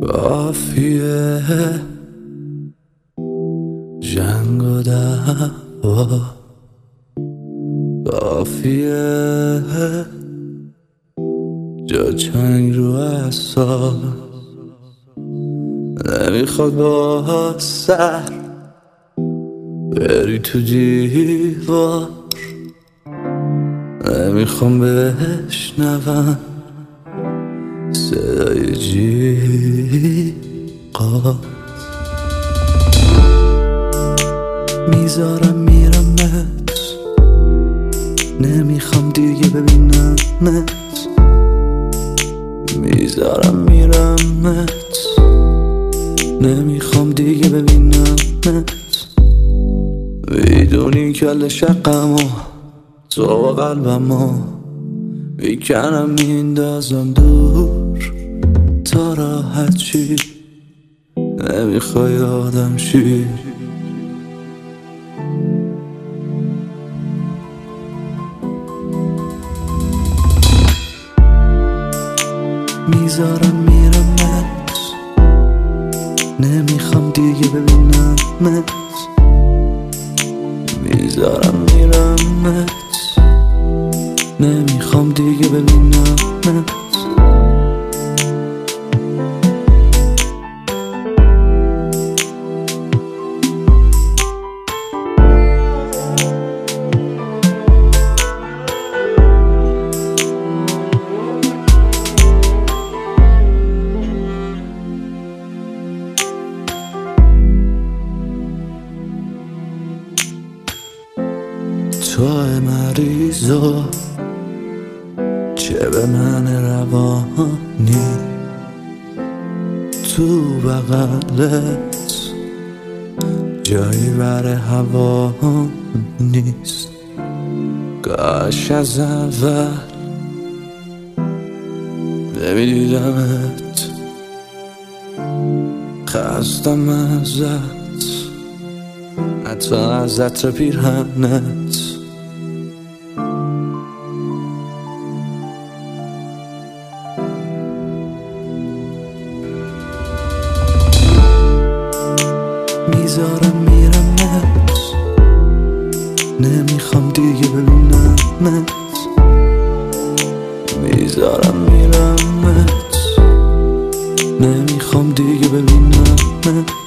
کافیه جنگ و دعوا، کافیه جا چنگ رو اعصاب، نمیخواد با سر بری تو دیوار، نمیخوام بشنوم صدای جیغا، میذارم میرمت، نمیخوام دیگه ببینمت، میذارم میرمت، نمیخوام دیگه ببینمت، میدونی کل شقمو تو قلبمو میکنم میندازم دور تا راحت چی، نمیخوای آدم شی. میذارم میرمت، نمیخوام دیگه ببینمت، میذارم میرمت، نمیخوام دیگه ببینمت، توی مریضا چه به من روانی، تو بغلت جایی بر هوا نیست، کاش از اول نمیدیدمت، خستم ازت، حتی از عطر پیرهنت، میذارم میرمت، نمیخوام دیگه ببینمت، میذارم میرمت، نمیخوام دیگه ببینمت.